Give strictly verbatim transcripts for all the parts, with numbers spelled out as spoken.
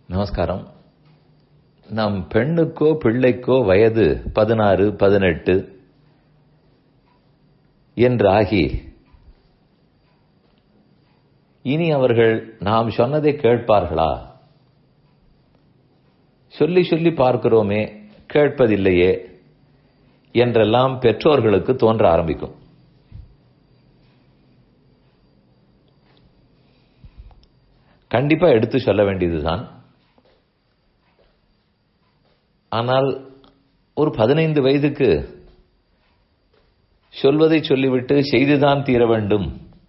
நமஸ்காரம். நம் பெண்ணுக்கோ பிள்ளைக்கோ வயது பதினாறு பதினெட்டு என்றாகி இனி அவர்கள் நாம் சொன்னதை கேட்பார்களா? சொல்லி சொல்லி பார்க்கிறோமே கேட்பதில்லையே என்றெல்லாம் பெற்றோர்களுக்கு தோன்ற ஆரம்பிக்கும். கண்டிப்பா எடுத்து சொல்ல வேண்டியதுதான். ஆனால் ஒரு பதினைந்து வயதுக்கு சொல்வதை சொல்லிவிட்டு செய்துதான் தீர வேண்டும்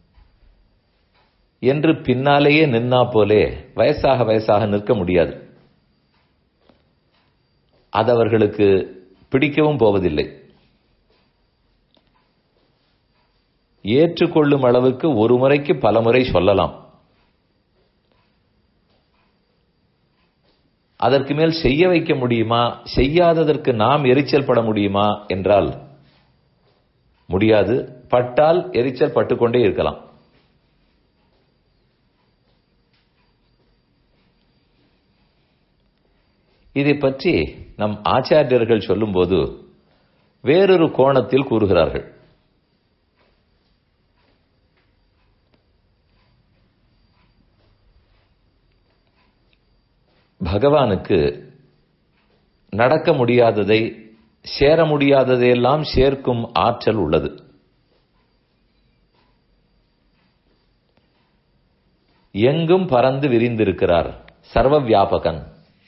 என்று பின்னாலேயே நின்னா போலே வயசாக வயசாக நிற்க முடியாது. அது அவர்களுக்கு பிடிக்கவும் போவதில்லை. ஏற்றுக்கொள்ளும் அளவுக்கு ஒரு முறைக்கு பல முறை சொல்லலாம். அதற்கு மேல் செய்ய வைக்க முடியுமா? செய்யாததற்கு நாம் எரிச்சல் பட முடியுமா என்றால் முடியாது. பட்டால் எரிச்சல் பட்டுக்கொண்டே இருக்கலாம். இதை பற்றி நம் ஆச்சாரியர்கள் சொல்லும்போது வேறொரு கோணத்தில் கூறுகிறார்கள். பகவானுக்கு நடக்க முடியாததை சேர முடியாததையெல்லாம் சேர்க்கும் ஆற்றல் உள்ளது. எங்கும் பறந்து விரிந்திருக்கிறார், சர்வ வியாபகன்.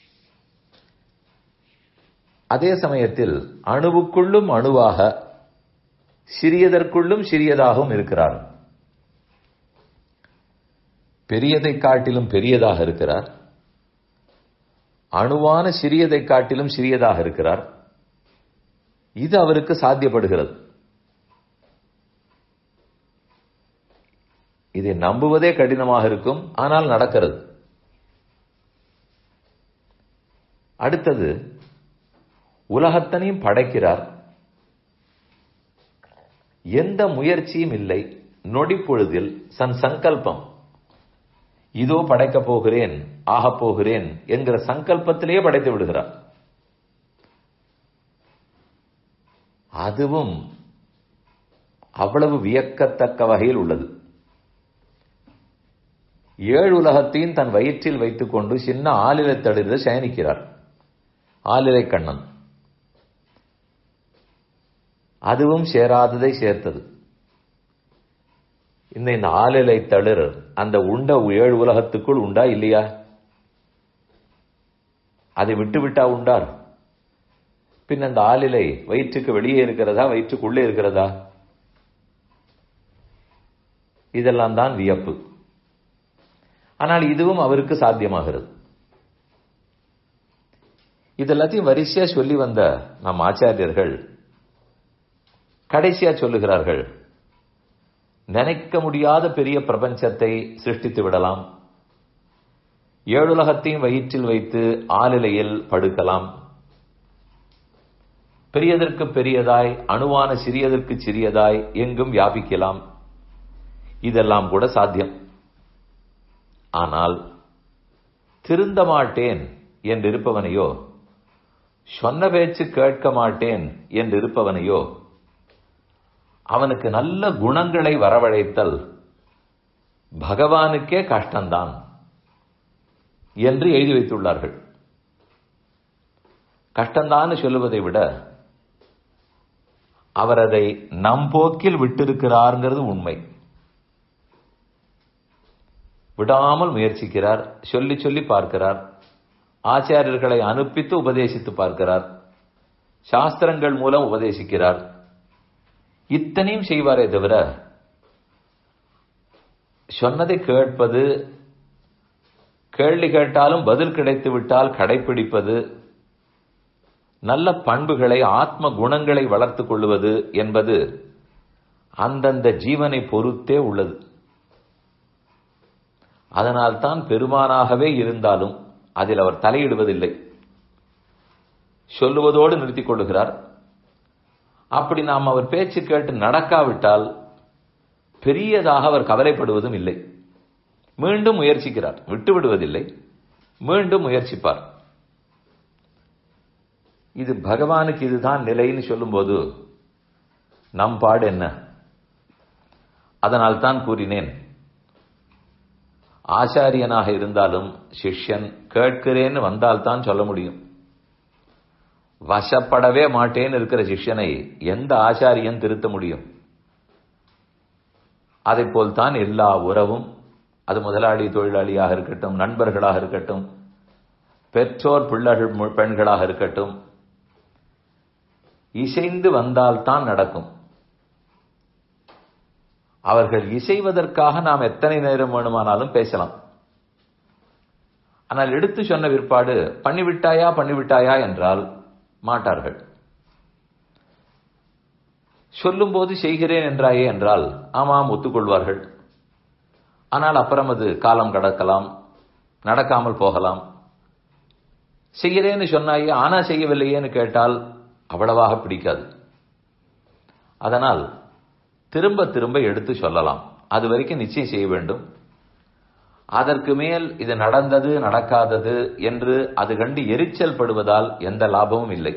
அதே சமயத்தில் அணுவுக்குள்ளும் அணுவாக சிறியதற்குள்ளும் சிறியதாகவும் இருக்கிறார். பெரியதை காட்டிலும் பெரியதாக இருக்கிறார். அணுவான சிறியதை காட்டிலும் சிறியதாக இருக்கிறார். இது அவருக்கு சாத்தியப்படுகிறது. இதை நம்புவதே கடினமாக இருக்கும், ஆனால் நடக்கிறது. அடுத்தது, உலகத்தனையும் படைக்கிறார். எந்த முயற்சியும் இல்லை. நொடி பொழுதில் சன் சங்கல்பம், இதோ படைக்கப் போகிறேன், ஆகப் போகிறேன் என்கிற சங்கல்பத்திலேயே படைத்து விடுகிறார். அதுவும் அவ்வளவு வியக்கத்தக்க வகையில் உள்ளது. ஏழு உலகத்தையும் தன் வயிற்றில் வைத்துக் கொண்டு சின்ன ஆலிலை தளிரில் சயனிக்கிறார். ஆலிலை கண்ணன். அதுவும் சேராததை சேர்த்தது. இந்த இந்த ஆலிலை தளிர் அந்த உண்ட ஏழு உலகத்துக்குள் உண்டா இல்லையா? அதை விட்டு விட்டா உண்டார்? பின் அந்த ஆலிலை வயிற்றுக்கு வெளியே இருக்கிறதா, வயிற்றுக்குள்ளே இருக்கிறதா? இதெல்லாம் தான் வியப்பு. ஆனால் இதுவும் அவருக்கு சாத்தியமாகிறது. இதெல்லாத்தையும் வரிசையா சொல்லி வந்த நம் ஆச்சாரியர்கள் கடைசியா சொல்லுகிறார்கள், நினைக்க முடியாத பெரிய பிரபஞ்சத்தை சிருஷ்டித்து விடலாம். ஏழுலகத்தையும் வயிற்றில் வைத்து ஆலிலையில் படுக்கலாம். பெரியதற்கு பெரியதாய், அணுவான சிறியதற்கு சிறியதாய் எங்கும் வியாபிக்கலாம். இதெல்லாம் கூட சாத்தியம். ஆனால் திருந்த மாட்டேன் என்றிருப்பவனையோ, சொன்ன பேச்சு கேட்க மாட்டேன் என்றிருப்பவனையோ அவனுக்கு நல்ல குணங்களை வரவழைத்தல் பகவானுக்கே கஷ்டம்தான் என்று எழுதி வைத்துள்ளார்கள். கஷ்டம்தான் சொல்லுவதை விட அவர் அதை நம் போக்கில் விட்டிருக்கிறார்ங்கிறது உண்மை. விடாமல் முயற்சிக்கிறார், சொல்லி சொல்லி பார்க்கிறார், ஆச்சாரியர்களை அனுப்பித்து உபதேசித்து பார்க்கிறார், சாஸ்திரங்கள் மூலம் உபதேசிக்கிறார். இத்தனையும் செய்வாரே தவிர சொன்னதை கேட்பது, கேள்வி கேட்டாலும் பதில் கிடைத்து விட்டால் கடைபிடிப்பது, நல்ல பண்புகளை ஆத்ம குணங்களை வளர்த்துக் கொள்வது என்பது அந்தந்த ஜீவனை பொறுத்தே உள்ளது. அதனால்தான் பெருமானாகவே இருந்தாலும் அதில் அவர் தலையிடுவதில்லை. சொல்லுவதோடு நிறுத்திக் கொள்ளுகிறார். அப்படி நாம் அவர் பேச்சு கேட்டு நடக்காவிட்டால் பெரியதாக அவர் கவலைப்படுவதும் இல்லை. மீண்டும் முயற்சிக்கிறார், விட்டு விடுவதில்லை, மீண்டும் முயற்சிப்பார். இது பகவானுக்கு இதுதான் நிலைன்னு சொல்லும்போது நம் பாடு என்ன? அதனால் தான் கூறினேன், ஆச்சாரியனாக இருந்தாலும் சிஷ்யன் கேட்கிறேன்னு வந்தால்தான் சொல்ல முடியும். வசப்படவே மாட்டேன்னு இருக்கிற சிஷ்யனை எந்த ஆச்சாரியன் திருத்த முடியும்? அதை போல்தான் எல்லா உறவும், அது முதலாளி தொழிலாளியாக இருக்கட்டும், நண்பர்களாக இருக்கட்டும், பெற்றோர் பிள்ளைகள் பெண்களாக இருக்கட்டும், இசைந்து வந்தால்தான் நடக்கும். அவர்கள் இசைவதற்காக நாம் எத்தனை நேரம் வேணுமானாலும் பேசலாம். ஆனால் எடுத்து சொன்ன பிற்பாடு பண்ணிவிட்டாயா பண்ணிவிட்டாயா என்றால் மாட்டார்கள். சொல்லும் போது செய்கிறேன் என்றாயே என்றால் ஆமாம் ஒத்துக்கொள்வார்கள். ஆனால் அப்புறம் அது காலம் கடக்கலாம், நடக்காமல் போகலாம். செய்கிறேன்னு சொன்னாயே ஆனா செய்யவில்லையேன்னு கேட்டால் அவ்வளவாக பிடிக்காது. அதனால் திரும்ப திரும்ப எடுத்து சொல்லலாம். அது வரைக்கும் நிச்சயம் செய்ய வேண்டும். அதற்கு மேல் இது நடந்தது நடக்காதது என்று அது கண்டு எரிச்சல் படுவதால் எந்த லாபமும் இல்லை.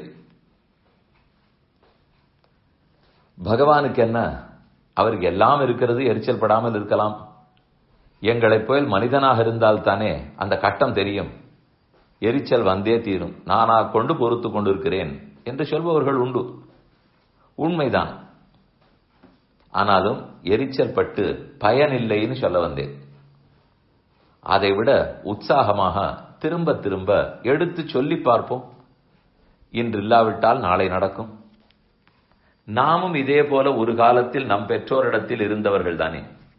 பகவானுக்கு என்ன, அவருக்கு எல்லாம் இருக்கிறது, எரிச்சல் படாமல் இருக்கலாம். எங்களைப் போல் மனிதனாக இருந்தால் தானே அந்த கட்டம் தெரியும். எரிச்சல் வந்தே தீரும், நானா கொண்டு பொறுத்து கொண்டிருக்கிறேன் என்று சொல்பவர்கள் உண்டு. உண்மைதான். ஆனாலும் எரிச்சல் பட்டு பயனில்லைன்னு சொல்ல வந்தேன். அதைவிட உற்சாகமாக திரும்ப திரும்ப எடுத்து சொல்லி பார்ப்போம். இன்று இல்லாவிட்டால் நாளை நடக்கும். நாமும் இதே போல ஒரு காலத்தில் நம் பெற்றோரிடத்தில் இருந்தவர்கள் தானே.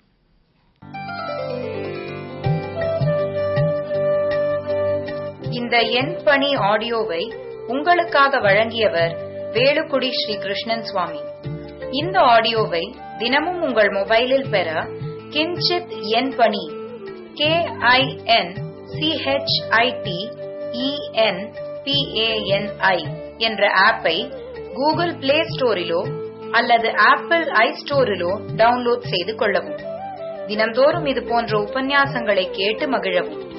இந்த என் பணி ஆடியோவை உங்களுக்காக வழங்கியவர் வேலுக்குடி ஸ்ரீ கிருஷ்ணன் சுவாமி. இந்த ஆடியோவை தினமும் உங்கள் மொபைலில் பெற Kinchit En Pani K I N C H I T E N P A N I என்ற ஆப்பை கூகுள் பிளே ஸ்டோரிலோ அல்லது ஆப்பிள் ஐ ஸ்டோரிலோ டவுன்லோட் செய்து கொள்ளவும். தினம்தோறும் இது போன்ற உபன்யாசங்களை கேட்டு மகிழவும்.